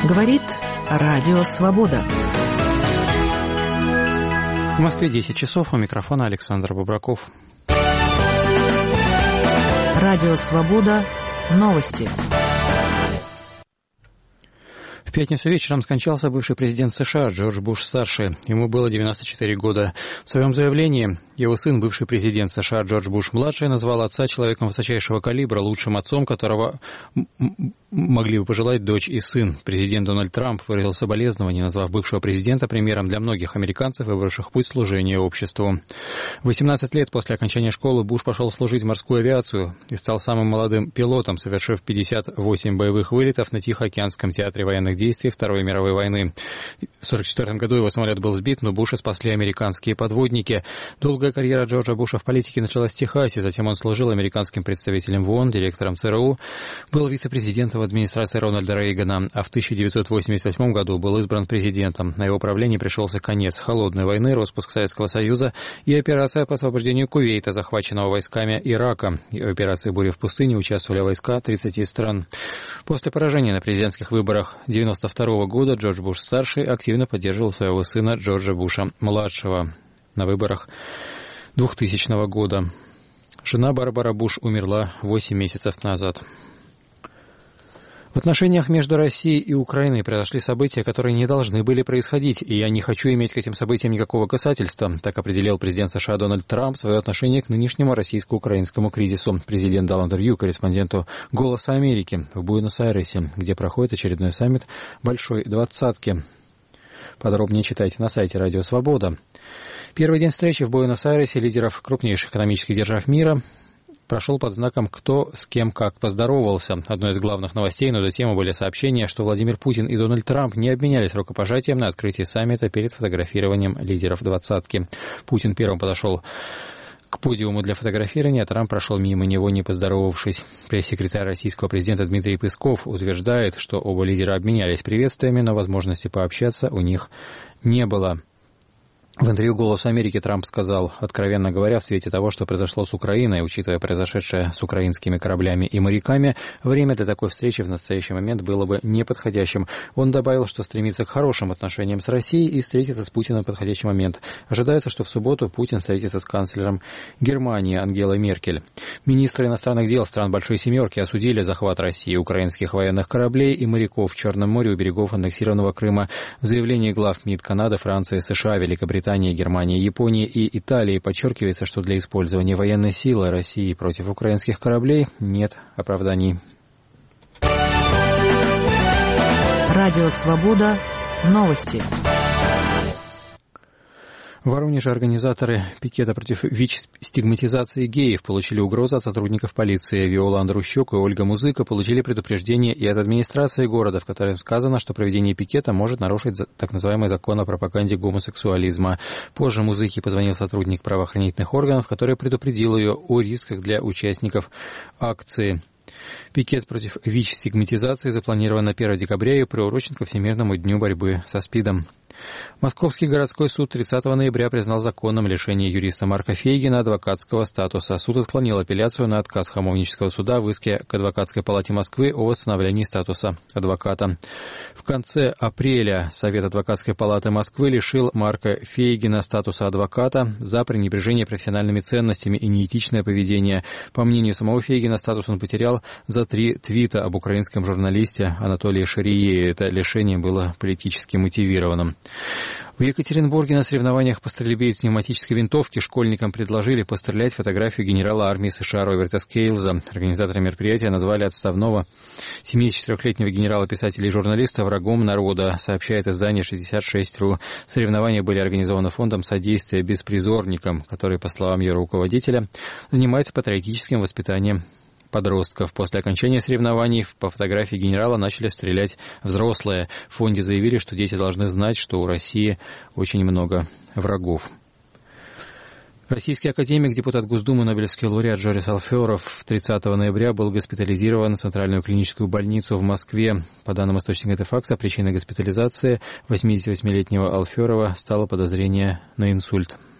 Говорит Радио Свобода. В Москве 10 часов. У микрофона Александр Бобраков. Радио Свобода. Новости. В пятницу вечером скончался бывший президент США Джордж Буш-старший. Ему было 94 года. В своем заявлении его сын, бывший президент США Джордж Буш-младший, назвал отца человеком высочайшего калибра, лучшим отцом, которого могли бы пожелать дочь и сын. Президент Дональд Трамп выразил соболезнования, назвав бывшего президента примером для многих американцев, выбравших путь служения обществу. 18 лет после окончания школы Буш пошел служить в морскую авиацию и стал самым молодым пилотом, совершив 58 боевых вылетов на Тихоокеанском театре военных действий Второй мировой войны. В 1944 году его самолет был сбит, но Буша спасли американские подводники. Долгая карьера Джорджа Буша в политике началась в Техасе, затем он служил американским представителем в ООН, директором ЦРУ, был вице-президентом в администрации Рональда Рейгана, а в 1988 году был избран президентом. На его правлении пришелся конец холодной войны, распуск Советского Союза и операция по освобождению Кувейта, захваченного войсками Ирака. В операции «Буря в пустыне» участвовали войска 30 стран. После поражения на президентских выборах 1992 года Джордж Буш-старший активно поддерживал своего сына Джорджа Буша-младшего на выборах 2000 года. Жена Барбара Буш умерла 8 месяцев назад. В отношениях между Россией и Украиной произошли события, которые не должны были происходить, и я не хочу иметь к этим событиям никакого касательства, так определил президент США Дональд Трамп свое отношение к нынешнему российско-украинскому кризису. Президент дал интервью корреспонденту «Голоса Америки» в Буэнос-Айресе, где проходит очередной саммит Большой Двадцатки. Подробнее читайте на сайте Радио Свобода. Первый день встречи в Буэнос-Айресе лидеров крупнейших экономических держав мира прошел под знаком «Кто с кем как поздоровался». Одной из главных новостей на эту тему были сообщения, что Владимир Путин и Дональд Трамп не обменялись рукопожатием на открытии саммита перед фотографированием лидеров двадцатки. Путин первым подошел к подиуму для фотографирования, а Трамп прошел мимо него, не поздоровавшись. Пресс-секретарь российского президента Дмитрий Песков утверждает, что оба лидера обменялись приветствиями, но возможности пообщаться у них не было. В интервью «Голосу Америки» Трамп сказал: откровенно говоря, в свете того, что произошло с Украиной, учитывая произошедшее с украинскими кораблями и моряками, время для такой встречи в настоящий момент было бы неподходящим. Он добавил, что стремится к хорошим отношениям с Россией и встретится с Путиным в подходящий момент. Ожидается, что в субботу Путин встретится с канцлером Германии Ангелой Меркель. Министры иностранных дел стран Большой Семерки осудили захват России украинских военных кораблей и моряков в Черном море у берегов аннексированного Крыма. В заявлении глав МИД Канады, Франции, США, Великобритании, Германии, Японии и Италии подчеркивается, что для использования военной силы России против украинских кораблей нет оправданий. Радио Свобода. Новости. В Воронеже организаторы пикета против ВИЧ-стигматизации геев получили угрозы от сотрудников полиции. Виола Андрущук и Ольга Музыка получили предупреждение и от администрации города, в котором сказано, что проведение пикета может нарушить так называемый закон о пропаганде гомосексуализма. Позже Музыке позвонил сотрудник правоохранительных органов, который предупредил ее о рисках для участников акции. Пикет против ВИЧ-стигматизации запланирован на 1 декабря и приурочен ко Всемирному дню борьбы со СПИДом. Московский городской суд 30 ноября признал законным лишение юриста Марка Фейгина адвокатского статуса. Суд отклонил апелляцию на отказ Хамовнического суда в иске к Адвокатской палате Москвы о восстановлении статуса адвоката. В конце апреля Совет Адвокатской палаты Москвы лишил Марка Фейгина статуса адвоката за пренебрежение профессиональными ценностями и неэтичное поведение. По мнению самого Фейгина, статус он потерял за 3 твита об украинском журналисте Анатолии Шарие. Это лишение было политически мотивированным. В Екатеринбурге на соревнованиях по стрельбе из пневматической винтовки школьникам предложили пострелять фотографию генерала армии США Роберта Скейлза. Организаторы мероприятия назвали отставного 74-летнего генерала-писателя и журналиста врагом народа, сообщает издание 66.ru. Соревнования были организованы фондом содействия беспризорникам, который, по словам ее руководителя, занимается патриотическим воспитанием подростков. После окончания соревнований по фотографии генерала начали стрелять взрослые. В фонде заявили, что дети должны знать, что у России очень много врагов. Российский академик, депутат Госдумы, нобелевский лауреат Джорис Алферов 30 ноября был госпитализирован в Центральную клиническую больницу в Москве. По данным источника Интерфакса, причиной госпитализации 88-летнего Алферова стало подозрение на инсульт.